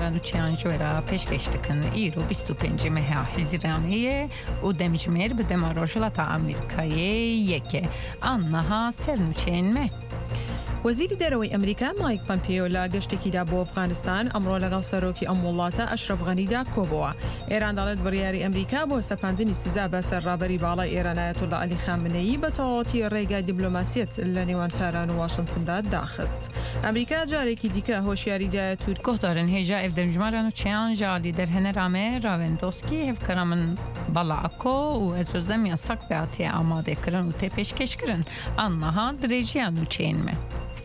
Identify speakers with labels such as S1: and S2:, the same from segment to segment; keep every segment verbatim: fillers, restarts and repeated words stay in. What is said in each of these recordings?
S1: نوچیان جورا پشکش دکن ایرو بیست و پنج ماه حزیرانیه و دمجمر به دماروجلات آمریکایی یکه آنها سر نوچین مه.
S2: وەزیری دەرەوەی ئەمریکا مایک پۆمپیۆ لە گەشتێکیدا بۆ ئەفغانستان ئەمڕۆ لەگەڵ سەرۆکی ئەم وڵاتە ئەشرەف غەنیدا کۆبووە. ئێران دەڵێت بڕیاری ئەمریکا بۆ سەپاندنی سزا بە سەرڕابەری باڵای ئێران ئایەتوڵا عەلی خامنەیی بە تەواوەتی ڕێگای دیبلۆماسیەت لە نێوان تاران و واشنگتندا داخست. ئەمریکا جارێکی دیکە هۆشیاری دایە تور
S1: گفتارن هێژا ئەف دەمجماران و چیان جالی دەرهێنەرامێ ڕاوێندۆسکی هێفکەرامن بەڵاکۆ و ئەزۆزەمیان سەک بەاتێ ئامادەکردن و تێ پێشکەشکردن ئانها درێژیان و چێنمە.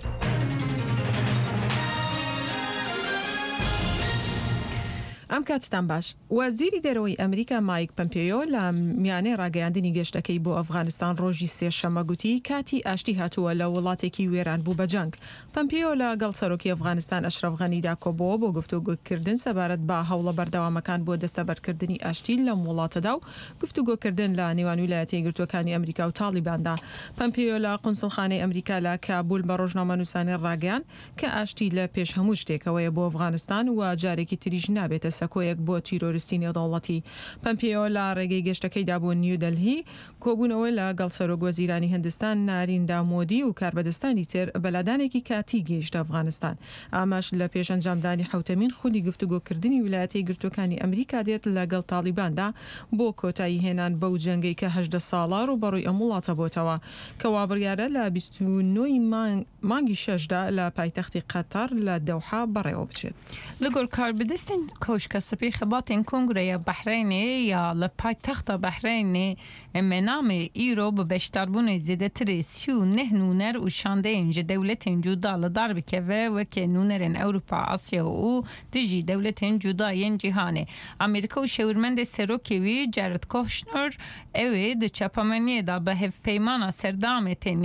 S2: ئەم کاتتان باش. وەزیری دەرەوەی ئەمریکا مایک پۆمپیۆ لە میانەی ڕاگەیاندنی گەشتەکەی بۆ ئەفغانستان ڕۆژی سێشەممە گوتی کاتی ئاشتی هاتووە لە وڵاتێکی وێران بوو بە جەنگ. پۆمپیۆ لەگەڵ سەرۆکی ئەفغانستان ئەشرەف غەنیدا کۆبووە بۆ گفتوگۆکردن سەبارەت بە هەوڵە بەردەوامەکان بۆ دەستەبەرکردنی ئاشتی لەم وڵاتەدا و گفتوگۆکردن لە نێوان ویلایەتە یەکگرتووەکانی ئەمریکا و تاڵیباندا. پۆمپیۆ لە قونسڵخانەی ئەمریکا لە کابول بە ڕۆژنامەنووسانی ڕاگەیاند کە ئاشتی لە پێش هەموو شتێکەوەیە بۆ ئەفغانستان و جارێکی تریش نابێتە سەکۆیەک بۆ تیرۆریستی نێودەوڵەتی. پۆمپیۆ لە ڕێگەی گەشتەکەیدا بۆ نیودەلهی کۆبوونەوەی لەگەڵ سەرۆک وەزیرانی هیندستان ناریندە مۆدی و کاربەدەستانی تر بەلادانێکی کاتی گەیشتە ئەفغانستان. ئاماش لە پێش ئەنجامدانی حوتەمین خولی گفتوگۆکردنی ویلایەتە یەکگرتووەکانی ئەمریکا دێت لەگەڵ تاڵیباندا بۆ کۆتایی هێنان بەو جەنگەی کە هەژدە ساڵە ڕوبەڕووی ئەم وڵاتە بۆتەوە کە وابڕیارە لە بیست و نۆ مانگی شەشدا لە پایتەختی قەتەر لە دەوحا بەڕێوە بچێت.
S1: لەگەڵ کاربەدەستین کۆشکە سپی خباتین کنگره بحرینی یا لپایتخت بحرینی منام ایرو به بشتربون زیده تری سی و نه نونر و شانده اینج دولتین جدا لدار بکوه و که نونرین اروپا آسیا و دیجی دولتین جدا ین جهانه. امریکا و شورمند سروکیوی جارد کوشنر اوی ده چپامنیه دا به هف پیمانا سردامتین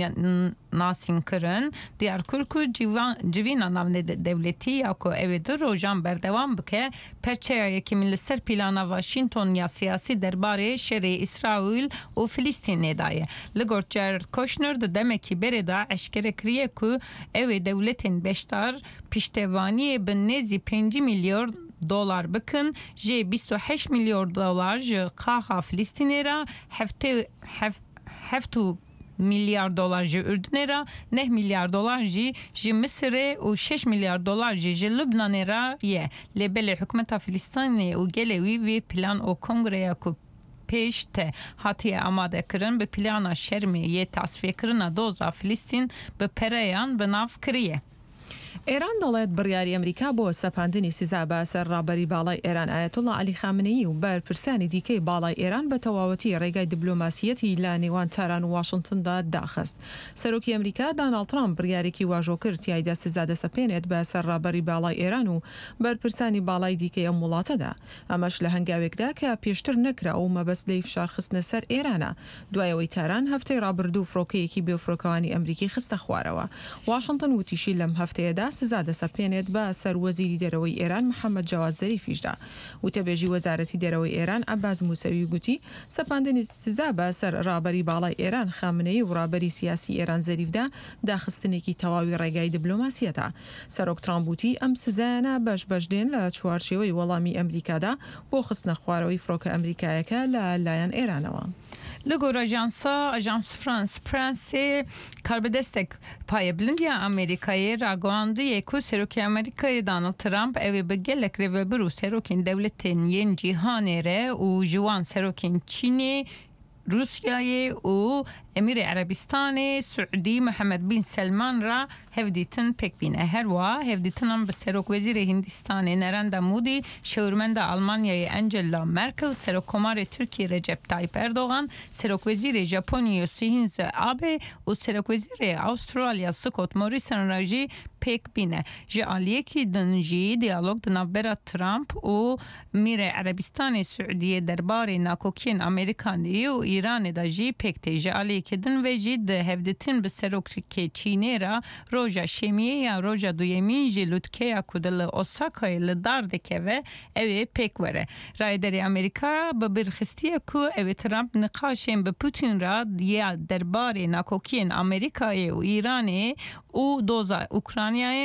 S1: ناسین کرن دیار کرکو جوینا نام دولتی یا که اوی در روژان بردوام بکه پرچه یکی من لسر پیلانا واشنطن یا سیاسی درباره شر اسرائیل و فلسطین ندایه. لگور جارد کوشنر ده دمکی بردا اشکره کریه که اوی دولتین بشتر پیشتوانی به نزی پنج میلیارد دلار بکن جه بیست و هشت میلیارد دلار جه قاقا فلسطینی را هفته هفت هفتو milyar dolar ji Ürdünê ra, neh milyar dolar jî ji Misirê û şeş milyar dolar jî ji Lübnanê ra ye. Lê belê hikûmeta Filîstînê û gelê wî vê plan û kongreya ku pêş te hatiye amadekirin bi plana şermê yê tasfiyekirina doza Filîstîn bi pereyan bi nav kiriye.
S2: ئێران دەڵێت بڕیاری ئەمریکا بۆ سەپاندنی سزا بە سەرڕابەری باڵای ئێران ئایەتوڵا عەلی خامنەیی و بەرپرسانی دیکەی باڵای ئێران بە تەواوەتی ڕێگای دیبلۆماسیەتی لە نێوان تاران و واشنگتندا داخست. سەرۆکی ئەمریکا داناڵد ترامپ بڕیارێکی واژۆ کرد تیایدا سزا دەسەپێنێت بە سەرڕابەری باڵای ئێران و بەرپرسانی باڵای دیکەی ئەم وڵاتەدا. ئەمەش لە هەنگاوێکدا کە پێشتر نەکرا و مەبەست لەی فشارخستنە سەر ئێرانە دوایەوەی تاران هەفتەی ڕابردوو فڕۆکەیەکی بێفڕۆکەوانی ئەمریکی خستە خوارەوە. واشنگتن وتیشی لەم هەفتەیەدا سزا دەسەپێنێت بە سەروەزیری دەرەوەی ئێران محەممەد جەواد زەریفیشدا. وتەبێژی وەزارەتی دەرەوەی ئێران عەباس موسەوی گوتی سەپاندنی سزا بە سەر ڕابەری باڵای ئێران خامنەیی و ڕابەری سیاسی ئێران زەریفدا داخستنێکی تەواوی ڕێگای دیبلۆماسیەتە. سەرۆک ترامپ وتی ئەم سزایانە بەش بەشدێن لە چوارچێوەی وەڵامی ئەمریکادا بۆ خستنە خوارەوەی فڕۆکە ئەمریکایەکە لە لایەن ئێرانەوە.
S1: لگور اجانسا اجانس فرانس پرنسی کاربدستک پای بلندی امریکایی راگواندی یکو سروکی امریکایی دانالد ترامپ اوی بگلک رو برو سروکین دولتین ین جهانی ره و جوان سروکین چینی روسیای و امیر عربستان سعودی محمد بن سلمان را هفدیتن پک بینه هر وا هفدیتن هم به سروک وزیر هندستان نرنده مودی شورمند آلمانیای انجلا مرکل سروکمار ترکیه رجب تایپ اردوغان سروک وزیر ژاپنیا سینزو آبه و سروک وزیر استرالیا سکوت موریسن راجی پک بینه جالیه کی دنجی دیالوگ دنبال ترامپ و امیر عربستان سعودی درباره ناکوکین امریکانی و ایران داجی پک تجالی کدن وجود هفدتن به سروک چینی را روزا شمیه یا روزا دویمی جلوتکه کدل اوساکای لدارده که و اوی پک وره رایدری امریکا به برخستیه که اوی ترامپ نقاشیم به پوتین را یا درباره ناکوکین امریکای و ایران و دوزا اوکراینای